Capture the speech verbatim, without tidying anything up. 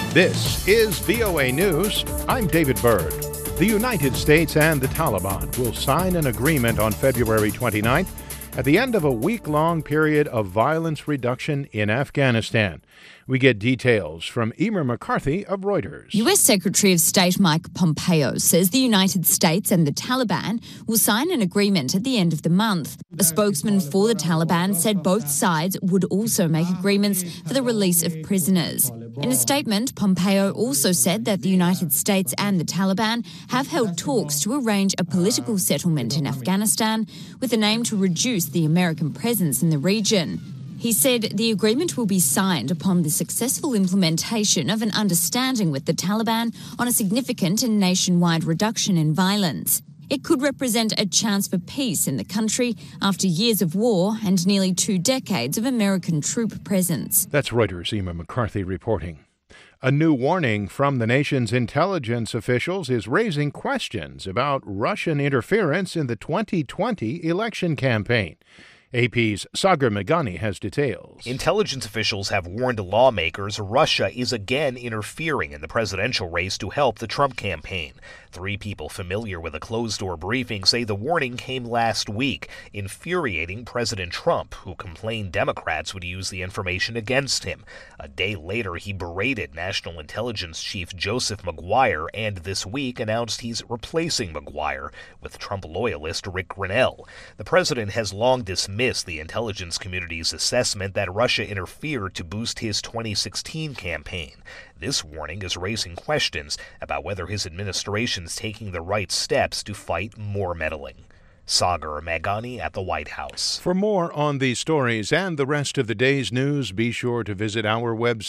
This is V O A News. I'm David Byrd. The United States and the Taliban will sign an agreement on February twenty-ninth at the end of a week-long period of violence reduction in Afghanistan. We get details from Emer McCarthy of Reuters. U S Secretary of State Mike Pompeo says the United States and the Taliban will sign an agreement at the end of the month. A spokesman for the Taliban said both sides would also make agreements for the release of prisoners. In a statement, Pompeo also said that the United States and the Taliban have held talks to arrange a political settlement in Afghanistan with an aim to reduce the American presence in the region. He said the agreement will be signed upon the successful implementation of an understanding with the Taliban on a significant and nationwide reduction in violence. It could represent a chance for peace in the country after years of war and nearly two decades of American troop presence. That's Reuters' Emer McCarthy reporting. A new warning from the nation's intelligence officials is raising questions about Russian interference in the twenty twenty election campaign. A P's Sagar Meghani has details. Intelligence officials have warned lawmakers Russia is again interfering in the presidential race to help the Trump campaign. Three people familiar with a closed-door briefing say the warning came last week, infuriating President Trump, who complained Democrats would use the information against him. A day later, he berated National Intelligence Chief Joseph Maguire and this week announced he's replacing Maguire with Trump loyalist Rick Grenell. The president has long dismissed the intelligence community's assessment that Russia interfered to boost his twenty sixteen campaign. This warning is raising questions about whether his administration is taking the right steps to fight more meddling. Sagar Meghani at the White House. For more on these stories and the rest of the day's news, be sure to visit our website.